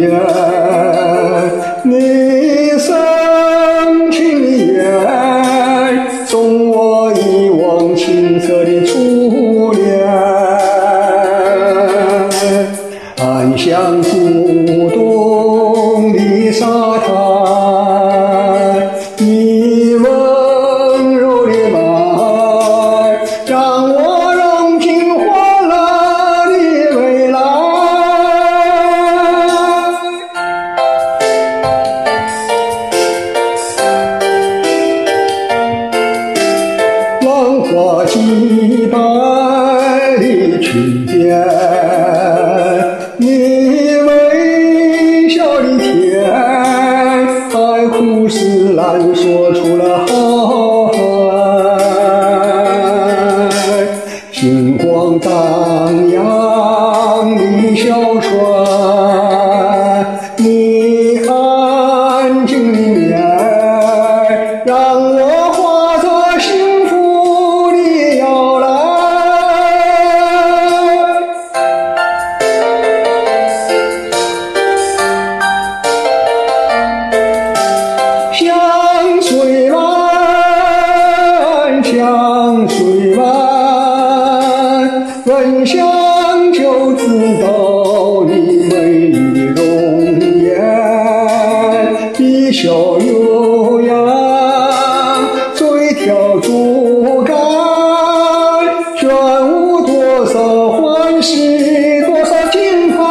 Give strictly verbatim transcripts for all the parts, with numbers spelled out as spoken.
眼，你深情的眼，送我一往情深的初恋。安详古董的沙滩，你温柔的爱，让我融进欢乐的未来。浪花几百的裙边，你微笑的甜，爱苦是难说出了好坏。星光荡漾的小船，你安静的面，让我化作幸福的摇篮。香水湾，香水湾，闻香就知道你美丽容颜，一笑悠扬，嘴挑竹竿，卷舞多少欢喜，多少惊叹。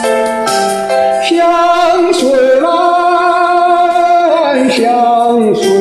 香水湾，香水